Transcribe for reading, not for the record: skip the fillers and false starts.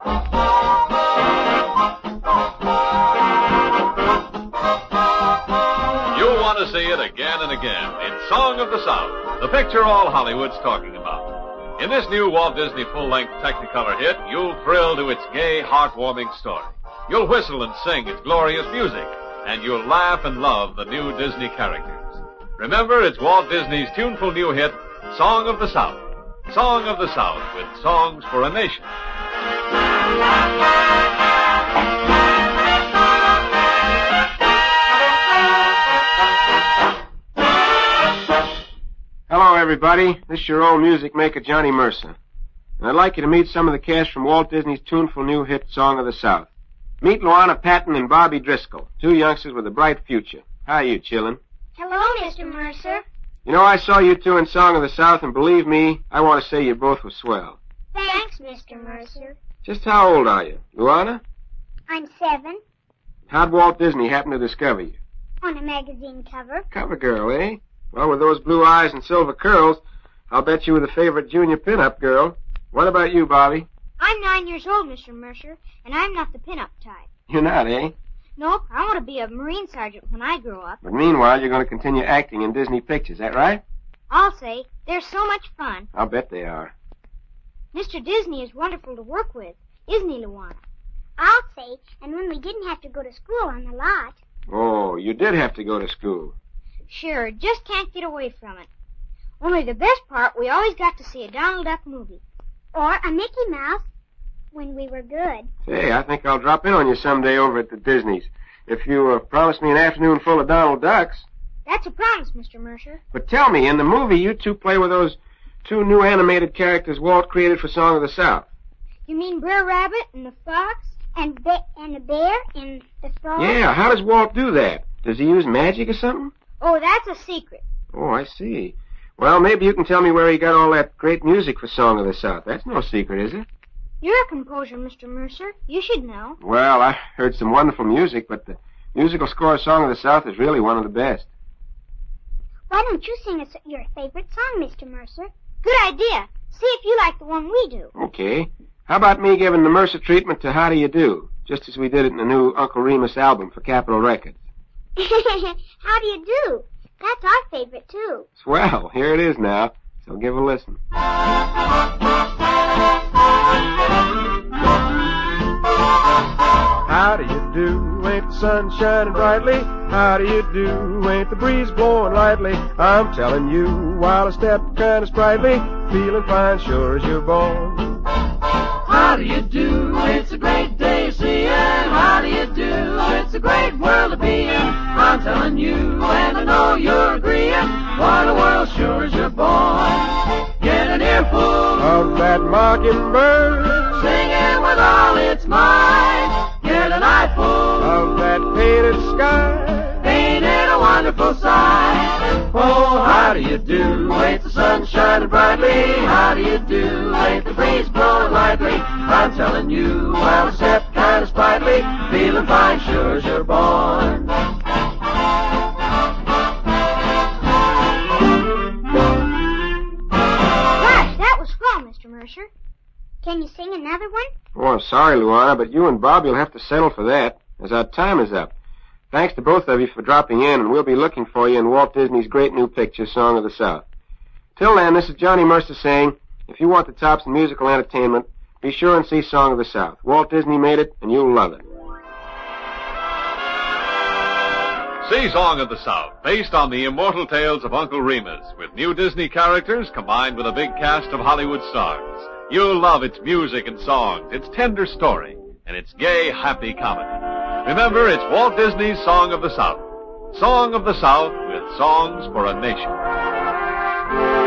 You'll want to see it again and again. It's Song of the South, the picture all Hollywood's talking about. In this new Walt Disney full-length Technicolor hit, you'll thrill to its gay, heartwarming story. You'll whistle and sing its glorious music, and you'll laugh and love the new Disney characters. Remember, it's Walt Disney's tuneful new hit, Song of the South. Song of the South, with songs for a nation. Hello, everybody. This is your old music maker, Johnny Mercer. And I'd like you to meet some of the cast from Walt Disney's tuneful new hit, Song of the South. Meet Luana Patton and Bobby Driscoll, two youngsters with a bright future. How are you, chillin'? Hello, Mr. Mercer. You know, I saw you two in Song of the South, and believe me, I want to say you both were swell. Thanks, Mr. Mercer. Just how old are you, Luana? I'm 7. How'd Walt Disney happen to discover you? On a magazine cover. Cover girl, eh? Well, with those blue eyes and silver curls, I'll bet you were the favorite junior pin-up girl. What about you, Bobby? I'm 9 years old, Mr. Mercer, and I'm not the pin-up type. You're not, eh? Nope, I want to be a Marine sergeant when I grow up. But meanwhile, you're going to continue acting in Disney pictures, that right? I'll say, they're so much fun. I'll bet they are. Mr. Disney is wonderful to work with, isn't he, Luana? I'll say, and when we didn't have to go to school on the lot. Oh, you did have to go to school. Sure, just can't get away from it. Only the best part, we always got to see a Donald Duck movie. Or a Mickey Mouse, when we were good. Say, I think I'll drop in on you someday over at the Disneys. If you promise me an afternoon full of Donald Ducks. That's a promise, Mr. Mercer. But tell me, in the movie, you two play with those two new animated characters Walt created for Song of the South. You mean Brer Rabbit and the fox? And the bear and the frog? Yeah, how does Walt do that? Does he use magic or something? Oh, that's a secret. Oh, I see. Well, maybe you can tell me where he got all that great music for Song of the South. That's no secret, is it? You're a composer, Mr. Mercer. You should know. Well, I heard some wonderful music, but the musical score of Song of the South is really one of the best. Why don't you sing us your favorite song, Mr. Mercer? Good idea. See if you like the one we do. Okay. How about me giving the Mercer treatment to How Do You Do, just as we did it in the new Uncle Remus album for Capitol Records? How do you do? That's our favorite, too. Swell. Here it is now, so give a listen. How do you do? Ain't the sun shining brightly? How do you do? Ain't the breeze blowing lightly? I'm telling you, while I step kind of sprightly, feeling fine sure as you're born. How do you do? It's a great day seeing. How do you do? It's a great world to be in. I'm telling you, and I know you're agreeing. What a world sure as you're born. Get an earful Of that mockingbird, singing with all its might. Get an eyeful of that painted sky. ain't it a wonderful sight? Oh, how do you do? Ain't the sun shining brightly? How do you do? Ain't the breeze blowing lightly? I'm telling you, while I step kind of sprightly, feeling fine sure as you're born. Gosh, that was fun, Mr. Mercer. Can you sing another one? Oh, I'm sorry, Luana, but you and Bobby will have to settle for that, as our time is up. Thanks to both of you for dropping in, and we'll be looking for you in Walt Disney's great new picture, Song of the South. Till then, this is Johnny Mercer saying, if you want the tops in musical entertainment, be sure and see Song of the South. Walt Disney made it, and you'll love it. See Song of the South, based on the immortal tales of Uncle Remus, with new Disney characters combined with a big cast of Hollywood stars. You'll love its music and songs, its tender story, and its gay, happy comedy. Remember, it's Walt Disney's Song of the South. Song of the South with songs for a nation.